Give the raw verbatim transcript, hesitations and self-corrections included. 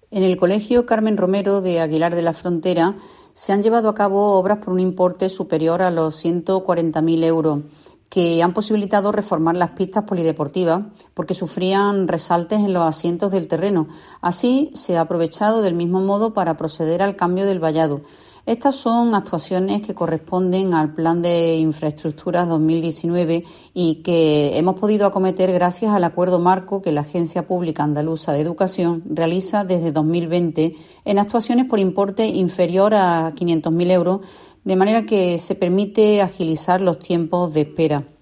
En el Colegio Carmen Romero de Aguilar de la Frontera se han llevado a cabo obras por un importe superior a los ciento cuarenta mil euros que han posibilitado reformar las pistas polideportivas porque sufrían resaltes en los asientos del terreno. Así, se ha aprovechado del mismo modo para proceder al cambio del vallado. Estas son actuaciones que corresponden al Plan de Infraestructuras dos mil diecinueve y que hemos podido acometer gracias al acuerdo marco que la Agencia Pública Andaluza de Educación realiza desde dos mil veinte en actuaciones por importe inferior a quinientos mil euros, de manera que se permite agilizar los tiempos de espera.